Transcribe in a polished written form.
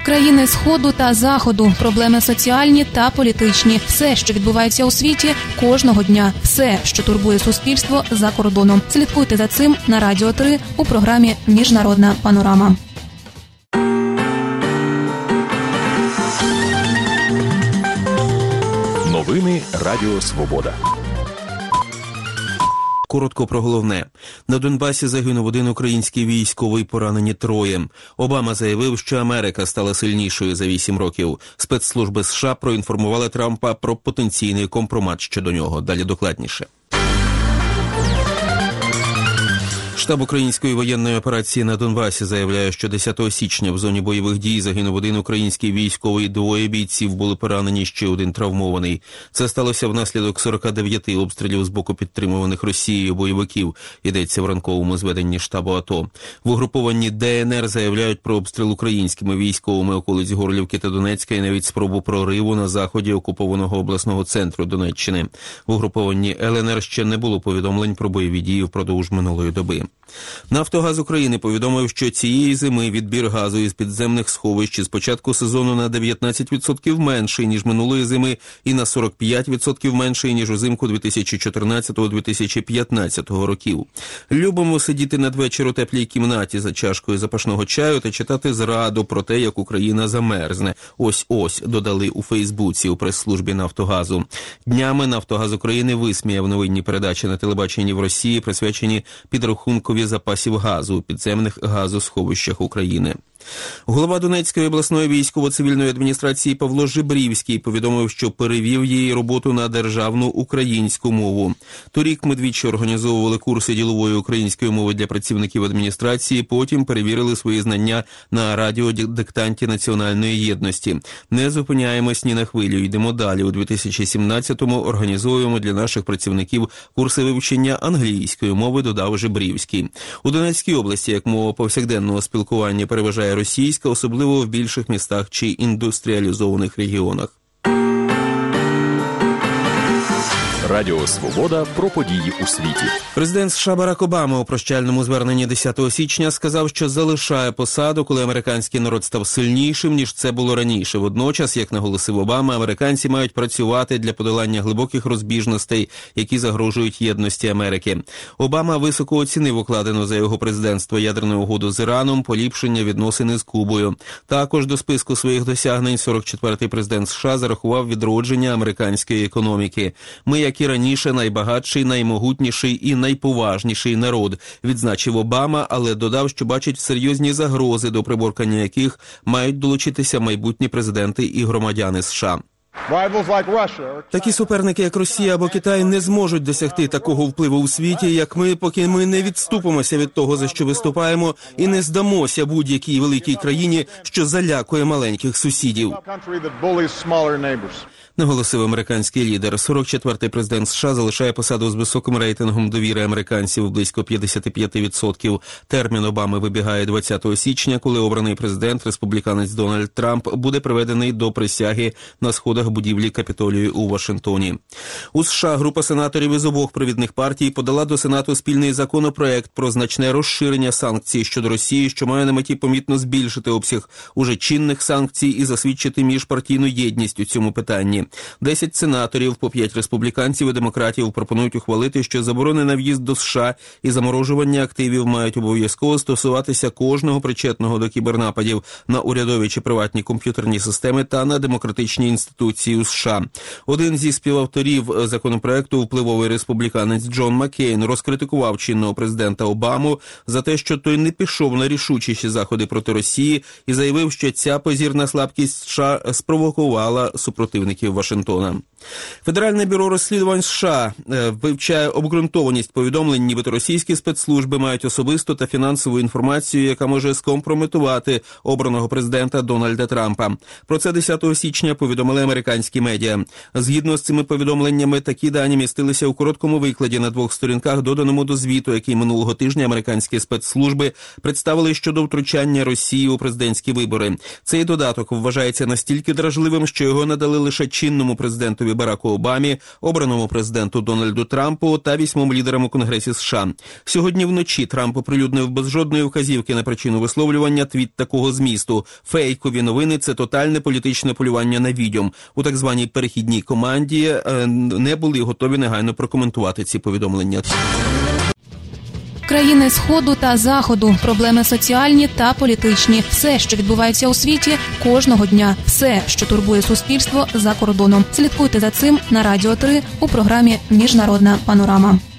Країни Сходу та Заходу, проблеми соціальні та політичні. Все, що відбувається у світі кожного дня. Все, що турбує суспільство за кордоном. Слідкуйте за цим на Радіо 3 у програмі «Міжнародна панорама». Новини Радіо Свобода. Коротко про головне. На Донбасі загинув один український військовий, поранені троє. Обама заявив, що Америка стала сильнішою за 8 років. Спецслужби США проінформували Трампа про потенційний компромат щодо нього. Далі докладніше. Штаб української воєнної операції на Донбасі заявляє, що 10 січня в зоні бойових дій загинув один український військовий, 2 бійців були поранені, ще один травмований. Це сталося внаслідок 49 обстрілів з боку підтримуваних Росією бойовиків, йдеться в ранковому зведенні штабу АТО. В угрупованні ДНР заявляють про обстріл українськими військовими околиць Горлівки та Донецька і навіть спробу прориву на заході окупованого обласного центру Донеччини. В угрупованні ЛНР ще не було повідомлень про бойові дії впродовж минулої доби. «Нафтогаз України» повідомив, що цієї зими відбір газу із підземних сховищ з початку сезону на 19% менший, ніж минулої зими, і на 45% менший, ніж узимку 2014-2015 років. «Любимо сидіти надвечір у теплій кімнаті за чашкою запашного чаю та читати зраду про те, як Україна замерзне. Ось-ось», додали у Фейсбуці у прес-службі «Нафтогазу». Днями «Нафтогаз України» висміяв новинні передачі на телебаченні в Росії, присвячені підрахункові запасів газу у підземних газосховищах України. Голова Донецької обласної військово-цивільної адміністрації Павло Жебрівський повідомив, що перевів її роботу на державну українську мову. Торік ми двічі організовували курси ділової української мови для працівників адміністрації, потім перевірили свої знання на радіодиктанті національної єдності. Не зупиняємось ні на хвилю, йдемо далі. У 2017-му організовуємо для наших працівників курси вивчення англійської мови, додав Жебрівський. У Донецькій області, як мова повсякденного спілкування, переважає російська, особливо в більших містах чи індустріалізованих регіонах. Радіо Свобода про події у світі. Президент США Барак Обама у прощальному зверненні 10 січня сказав, що залишає посаду, коли американський народ став сильнішим, ніж це було раніше. Водночас, як наголосив Обама, американці мають працювати для подолання глибоких розбіжностей, які загрожують єдності Америки. Обама високо оцінив укладену за його президентство ядерну угоду з Іраном, поліпшення відносин з Кубою. Також до списку своїх досягнень 44-й президент США зарахував відродження американської економіки. Ми, як і раніше, найбагатший, наймогутніший і найповажніший народ, відзначив Обама, але додав, що бачить серйозні загрози, до приборкання яких мають долучитися майбутні президенти і громадяни США. Такі суперники, як Росія або Китай, не зможуть досягти такого впливу у світі, як ми, поки ми не відступимося від того, за що виступаємо, і не здамося будь-якій великій країні, що залякує маленьких сусідів. Наголосив американський лідер. 44-й президент США залишає посаду з високим рейтингом довіри американців близько 55%. Термін Обами вибігає 20 січня, коли обраний президент, республіканець Дональд Трамп, буде приведений до присяги на сходах будівлі Капітолію у Вашингтоні. У США група сенаторів із обох провідних партій подала до Сенату спільний законопроект про значне розширення санкцій щодо Росії, що має на меті помітно збільшити обсяг уже чинних санкцій і засвідчити міжпартійну єдність у цьому питанні. 10 сенаторів, по 5 республіканців і демократів пропонують ухвалити, що заборони на в'їзд до США і заморожування активів мають обов'язково стосуватися кожного причетного до кібернападів на урядові чи приватні комп'ютерні системи та на демократичні інституції у США. Один зі співавторів законопроекту, впливовий республіканець Джон Маккейн, розкритикував чинного президента Обаму за те, що той не пішов на рішучіші заходи проти Росії і заявив, що ця позірна слабкість США спровокувала супротивників Вашингтона. Федеральне бюро розслідувань США вивчає обґрунтованість повідомлень, нібито російські спецслужби мають особисту та фінансову інформацію, яка може скомпрометувати обраного президента Дональда Трампа. Про це 10 січня повідомили американські американські медіа. Згідно з цими повідомленнями, такі дані містилися у короткому викладі на 2 сторінках, доданому до звіту, який минулого тижня американські спецслужби представили щодо втручання Росії у президентські вибори. Цей додаток вважається настільки дражливим, що його надали лише чинному президентові Бараку Обамі, обраному президенту Дональду Трампу та 8 лідерам у Конгресі США. Сьогодні вночі Трамп оприлюднив без жодної вказівки на причину висловлювання твіт такого змісту. Фейкові новини – це тотальне політичне полювання на відьом. У так званій перехідній команді не були готові негайно прокоментувати ці повідомлення. Країни Сходу та Заходу, проблеми соціальні та політичні. Все, що відбувається у світі кожного дня. Все, що турбує суспільство за кордоном. Слідкуйте за цим на Радіо 3 у програмі «Міжнародна панорама».